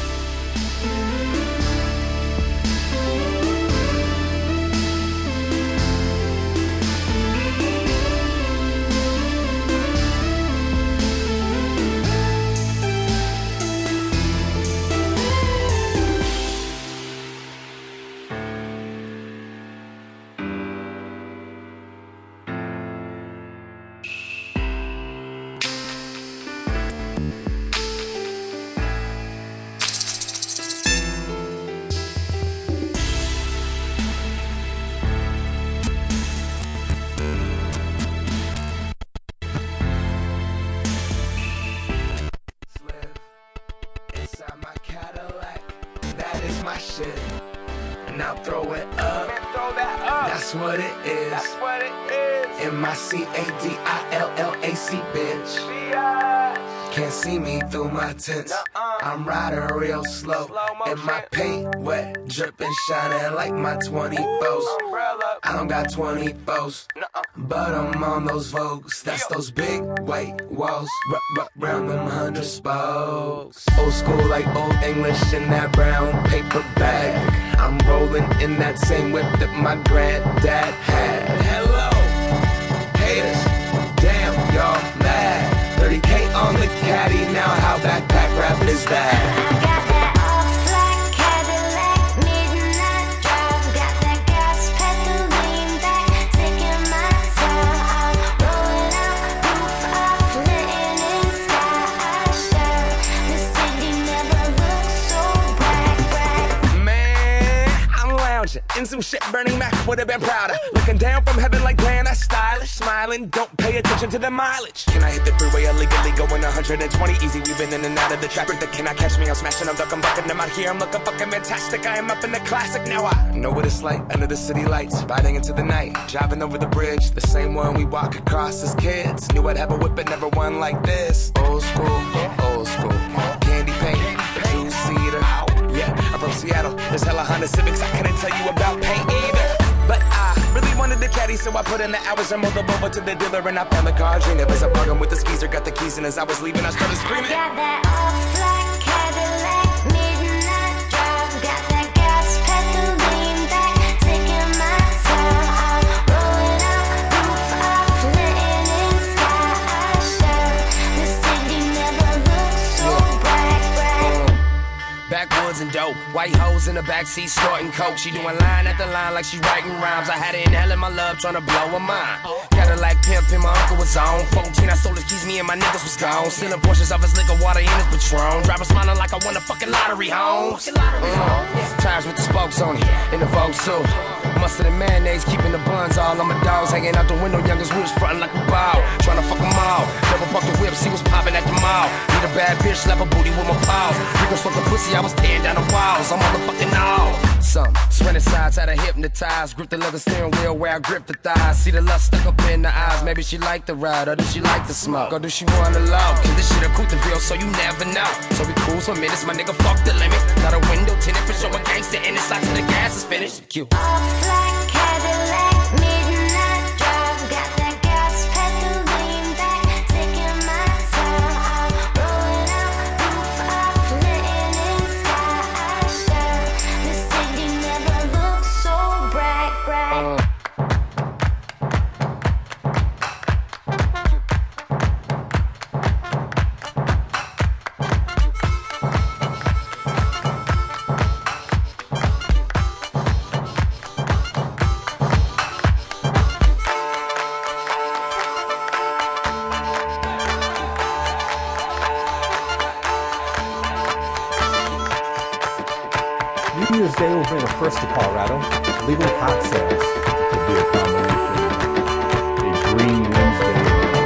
My shit, and I'll throw it up. Throw that up. That's what it is. That's what it is. M I C A D I L L A C, bitch. Can't see me through my tents. I'm riding real slow, and my paint wet, dripping, shining like my twenty-fours. I don't got twenty-fours, but I'm on those Vogues. That's those big white walls, round them hundred spokes. Old school like old English in that brown paper bag. I'm rolling in that same whip that my granddad had. Hello, haters, damn y'all mad. thirty K on the caddy, now how backpack rap is that? In some shit Bernie Mac would have been prouder. Looking down from heaven like damn, that's stylish. Smiling, don't pay attention to the mileage. Can I hit the freeway illegally going one hundred twenty easy? Weaving in and out of the traffic. That cannot catch me. I'm smashing, I'm ducking, bucking. I'm out here, I'm looking fucking fantastic. I am up in the classic. Now I know what it's like under the city lights, riding into the night, driving over the bridge, the same one we walk across as kids. Knew I'd have a whip, but never one like this. Old school, old school, candy paint, the two-seater. Yeah, I'm from Seattle. There's hella Honda Civics. I couldn't tell you about paint either. But I really wanted the caddy, so I put in the hours and moved over to the dealer, and I found the car. Dreamed it was a bargain with the skeezer. Got the keys, and as I was leaving, I started screaming. Got that off-black Cadillac, midnight drive. Got that gas pedal lean back, taking my time. I'm rolling up, roof off, letting in sky. I show the city never looks so bright, bright. Backwoods and dope, white hoes in the backseat snorting coke. She doing line after line like she writing rhymes. I had her inhaling my love, trying to blow her mind. Cadillac pimpin', my uncle was on. fourteen, I sold his keys, me and my niggas was gone. Stealing portions of his liquor, water in his Patron. Driver smiling like I won a fucking lottery home. Mm. Tires with the spokes on it, in the Vogue suit. Mustard and mayonnaise, keeping the buns all on my dogs. Hanging out the window, youngest we was frontin' like we ball. Trying to fuck them all. Double park the whip, see what's poppin' at the mall. Need a a bad bitch, slap a booty with my paw. Freakin' fucking pussy, I was tearing down the walls. I'm motherfucking awesome. Swinging sides, had her hypnotized. Grip the leather steering wheel where I grip the thighs. See the lust stuck up in the eyes. Maybe she like the ride, or does she like the smoke? Or do she wanna love? Cause this shit a Couteville, so you never know. So we cruise for minutes, my nigga fuck the limit. Got a window tinted for showing gangsta in it. Slide till the gas is finished. Cute. Off like Cadillac, midnight drive. Got that gas pedal lean back, taking my time. I'm rolling out, roof up, letting in sky. I shine. The city never looks so bright, bright. Uh. New Year's Day will bring a first to Colorado, legal pot sales. It could be a combination of a green Wednesday.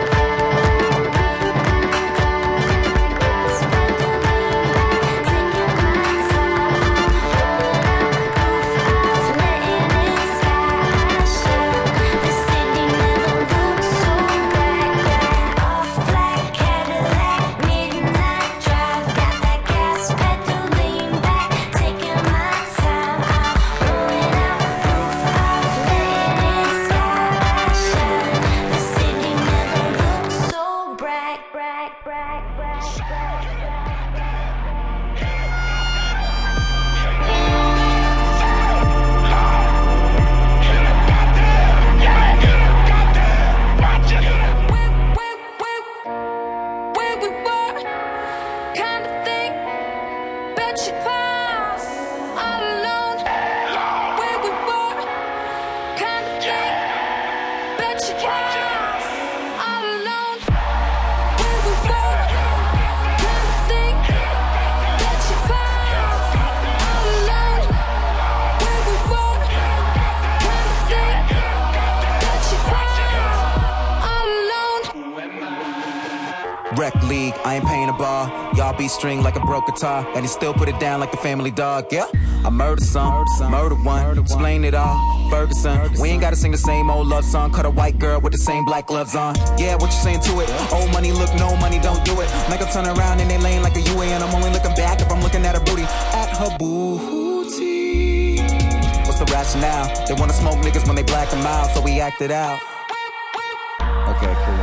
Rec league, I ain't paying a bar. Y'all be string like a broke guitar, and he still put it down like the family dog. Yeah, I murdered some, murdered one, explain it all. Ferguson, we ain't gotta sing the same old love song. Cut a white girl with the same black gloves on. Yeah, what you saying to it? Old money, look, no money, don't do it. Make her turn around in they lane like a U A, and I'm only looking back if I'm looking at her booty. At her booty. What's the rationale? They wanna smoke niggas when they black them out, so we act it out. Okay, cool.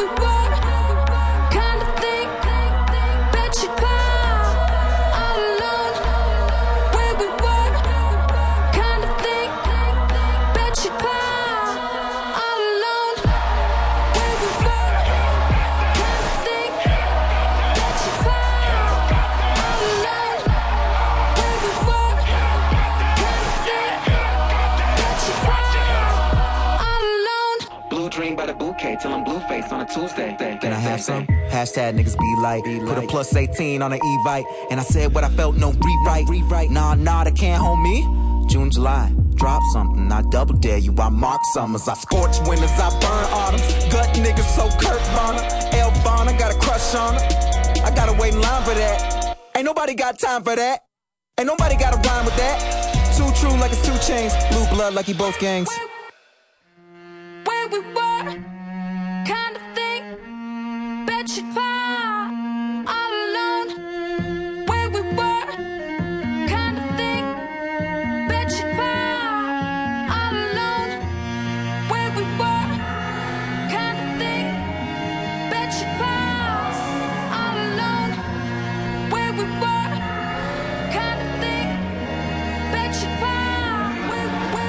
Till I'm blue face on a Tuesday. Can I have some? Hashtag niggas be like, put a plus eighteen on an Evite. And I said what I felt, no rewrite. Rewrite. Nah, nah, they can't hold me. June, July, drop something. I double dare you. I mark summers. I scorch winters. I burn autumns. Gut niggas so Kurt Bonner. Elvana got a crush on her. I gotta wait in line for that. Ain't nobody got time for that. Ain't nobody got a rhyme with that. Too true like it's two chains. Blue blood like he both gangs. Where we were. Kind of thing, bet you fire all alone. Where we were, kind of thing, bet you fire all alone. Where we were, kind of thing, bet you fire all alone. Where we were, kind of thing, bet you fire. Where, where,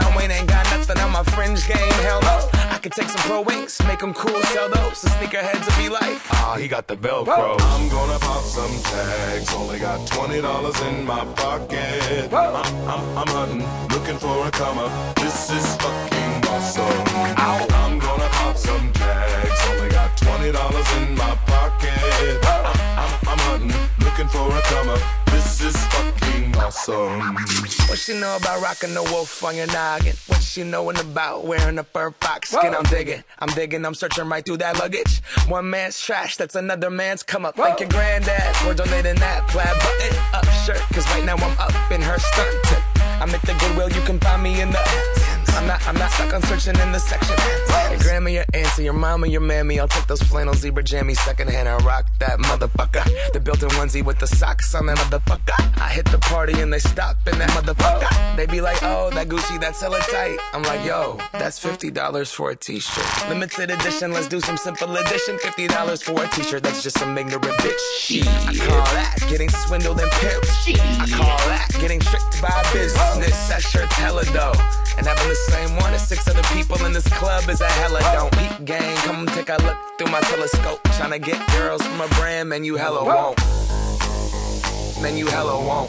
John Wayne ain't got nothing on my fringe game, hell no. I could take some pro wings, make them cool, sell those. The sneakerheads will be like, ah, he got the Velcro. I'm gonna pop some tags, only got twenty dollars in my pocket. I'm, I'm, I'm hunting, looking for a come up. This is fucking awesome. Ow. I'm gonna pop some tags, only got twenty dollars in my pocket. I'm, I'm, I'm hunting, looking for a come up. This is fucking awesome. What she know about rocking the wolf on your noggin? What she knowin' about wearing a fur fox skin? I'm digging, I'm digging, I'm searching right through that luggage. One man's trash, that's another man's come up. Thank your granddad for donating that plaid button up shirt. Cause right now I'm up in her skirt. I'm at the Goodwill, you can find me in the I'm not, I'm not stuck on searching in the section. Your grandma, your auntie, your mama, your mammy. I'll take those flannel zebra jammies secondhand and rock that motherfucker. The built-in onesie with the socks on that motherfucker. I hit the party and they stop in that motherfucker. They be like, oh, that Gucci, that's hella tight. I'm like, yo, that's fifty dollars for a t-shirt. Limited edition, let's do some simple edition. fifty dollars for a t-shirt, that's just some ignorant bitch. Shit. I call that getting swindled and pimped. I call that getting tricked by business. That shirt's hella dope. And having the same one as six other people in this club is a hella don't. Peep gang, come take a look through my telescope. Tryna get girls from a brand, man, you hella won't. Man, you hella won't.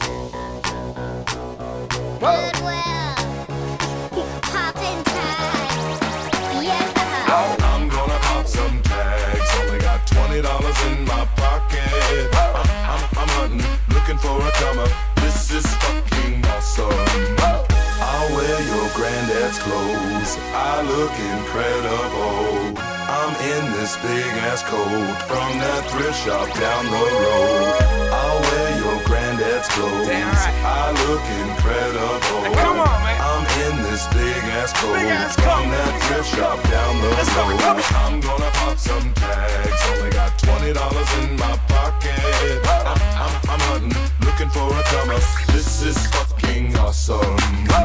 Goodwill, poppin' tags, yeah. I'm gonna pop some tags, only got twenty dollars in my pocket. I'm, I'm, I'm hunting, looking for a come up. This is fucking awesome. I'll wear your granddad's clothes, I look incredible. I'm in this big ass coat from that thrift shop down the road. I'll wear your granddad's clothes, right. I look incredible. Hey, come on, man. I'm in this big ass coat big ass from coat. that thrift shop down the Let's road. go, I'm gonna pop some tags, only got twenty dollars in my pocket. I'm, I'm, I'm hunting, looking for a come up. This is fucking awesome.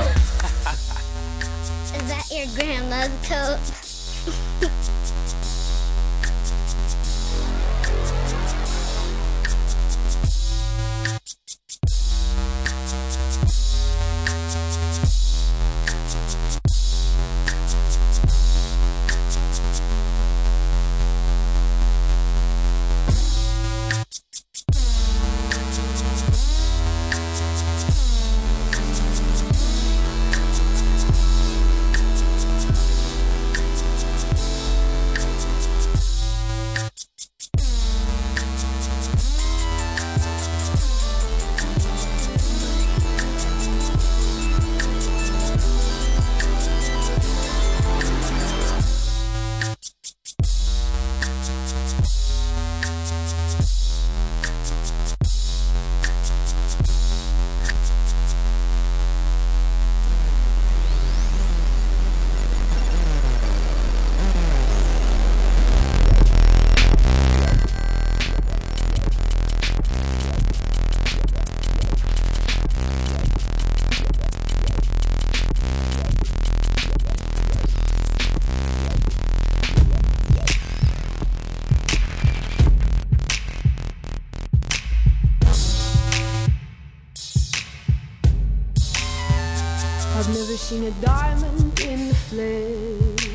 Is that your grandma's coat? I've never seen a diamond in the flesh.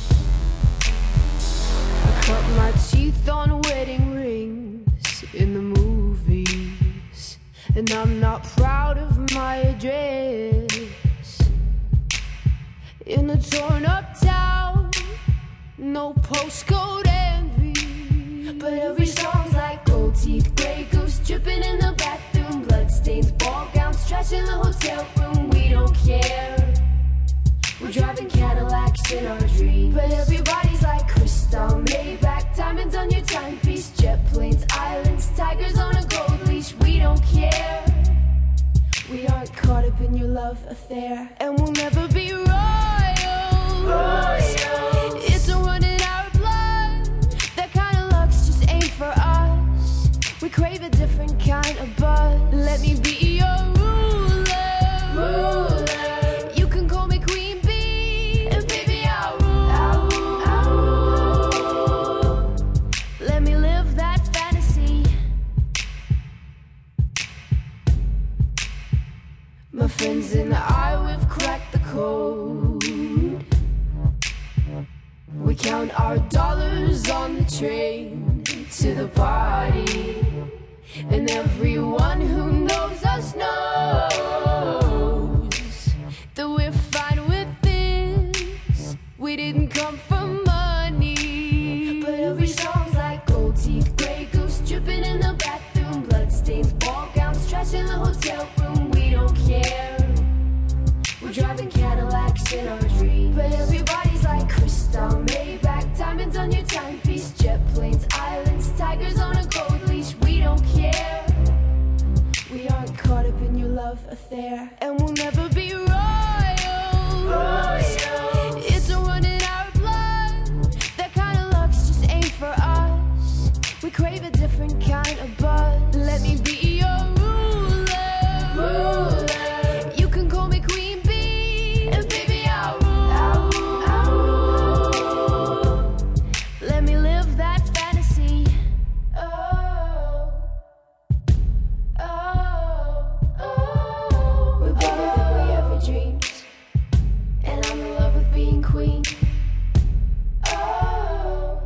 I cut my teeth on wedding rings in the movies, and I'm not proud of my address. In a torn up town, no postcode envy, but every song's like gold teeth, grey goose dripping in the bathroom, bloodstains, ball gowns, trash in the hotel room. We don't care. We're driving Cadillacs in our dreams, but everybody's like crystal, Maybach, diamonds on your timepiece, jet planes, islands, tigers on a gold leash. We don't care. We aren't caught up in your love affair, and we'll never be royal. Royal. It's a run in our blood. That kind of luck's just ain't for us. We crave a different kind of buzz. Let me be your ruler. Ruler. You can call me Queen Bee, and baby I'll rule. I'll rule. I'll rule. Let me live that fantasy. My friends and I, we've cracked the count our dollars on the train to the party. And everyone who knows us knows that we're fine with this. We didn't come for money. But every song's like gold teeth, Grey Goose dripping in the bathroom, bloodstains, ball gowns, trash in the hotel room. We don't care. We're driving Cadillacs in our dreams. But everybody's like crystal, Maybach, diamonds on your timepiece, jet planes, islands, tigers on a gold leash. We don't care. We aren't caught up in your love affair, and we'll never be royal. Royal. It's a run in our blood. That kind of luck's just ain't for us. We crave a different kind of buzz. Let me be your ruler. Ruler. You can call me Queen Bee, and baby I'll rule. I'll rule. I'll rule. Let me live that fantasy. Oh. We're better than we ever dreamed, and I'm in love with being queen. Oh,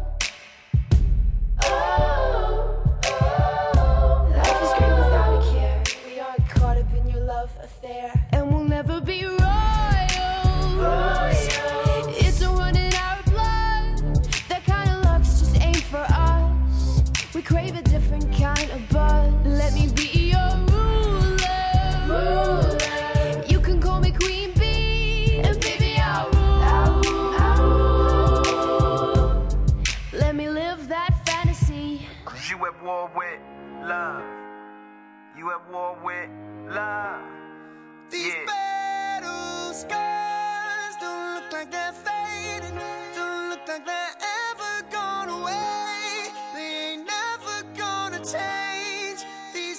oh, oh. Life is great without a care. We aren't caught up in your love affair, and we'll never be royal. Royal. It's a run in our blood. That kind of luck's just ain't for us. We crave a different kind of buzz. Let me be your ruler. Ruler. You can call me Queen Bee, and baby I'll rule. I'll rule. I'll rule. Let me live that fantasy. Cause you at war with love. You at war with love. These yeah. battle scars don't look like they're fading. Don't look like they're ever gone away. They ain't never gonna change. These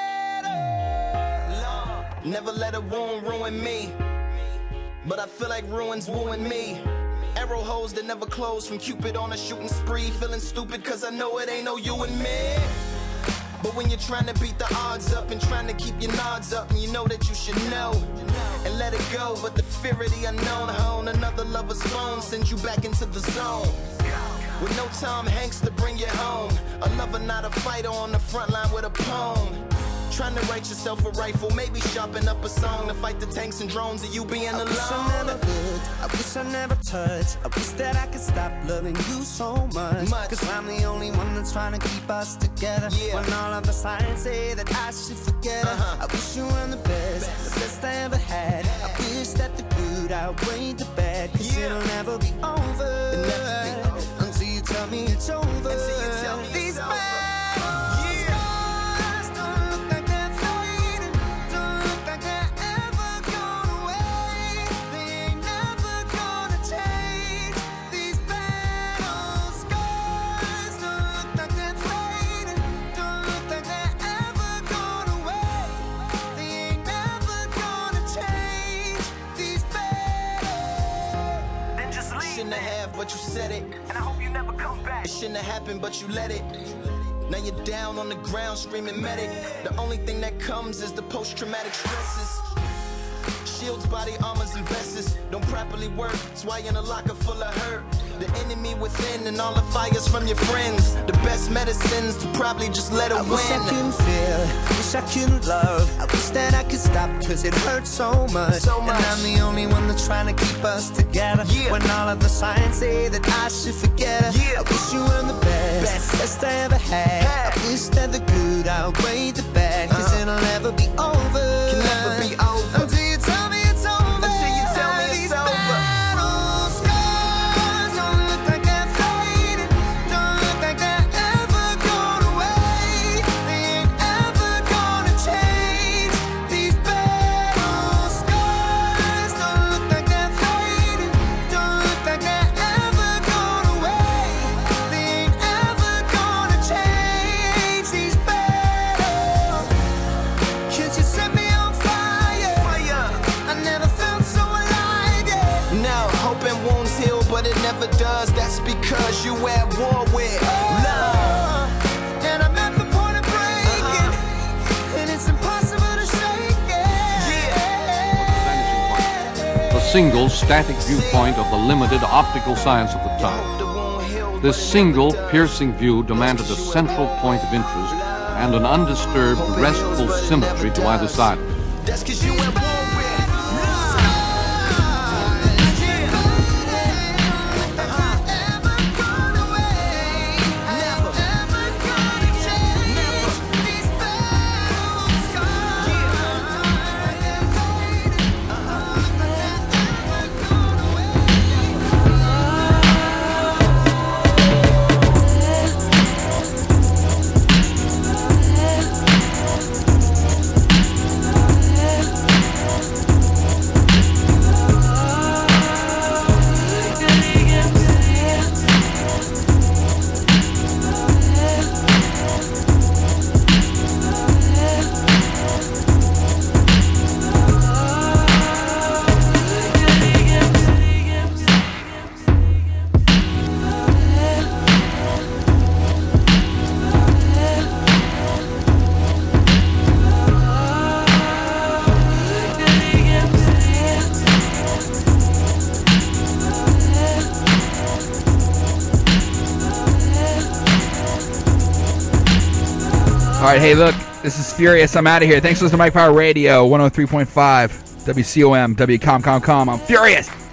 battles. Never let a wound ruin me, but I feel like ruins wooing me. Arrow holes that never close from Cupid on a shooting spree. Feeling stupid cause I know it ain't no you and me. But when you're trying to beat the odds up and trying to keep your nods up, and you know that you should know and let it go, but the fear of the unknown hone another lover's phone sends you back into the zone. With no Tom Hanks to bring you home, a lover not a fighter on the front line with a poem. Trying to write yourself a rifle, maybe sharpen up a song to fight the tanks and drones of you being alone. I wish I never could, I wish I never touched. I wish that I could stop loving you so much, much. Cause I'm the only one that's trying to keep us together, yeah. When all of the signs say that I should forget uh-huh. I wish you were the best, best, the best I ever had, yeah. I wish that the good outweighed the bad, cause yeah. it'll never be over, it'll never be over until you tell me it's over, until you tell me These it's over. But you said it, and I hope you never come back. It shouldn't have happened, but you let it. Now you're down on the ground screaming medic. The only thing that comes is the post-traumatic stresses. Shields, body armors, and vests don't properly work. That's why you're in a locker full of hurt. The enemy within and all the fires from your friends. The best medicines to probably just let it I win. Wish I couldn't feel, wish I couldn't love. I wish that I could stop cause it hurts so much. so much. And I'm the only one that's trying to keep us together, yeah. When all of the signs say that I should forget her, yeah. I wish you were the best, best, best I ever had, hey. I wish that the good outweighed the bad, cause uh-huh. it'll never be over. Can never be over until you tell me it's over. Until you tell me it's over. Never does, that's because you at war with love. And I'm at the point of breaking, uh-huh. And it's impossible to shake it. The single static viewpoint of the limited optical science of the time. This single, piercing view demanded a central point of interest and an undisturbed, restful symmetry to either side. That's 'cause you at war with. All right, hey, look, this is Furious. I'm out of here. Thanks for listening to Mike Power Radio, one oh three point five, W C O M, W C O M, I'm Furious.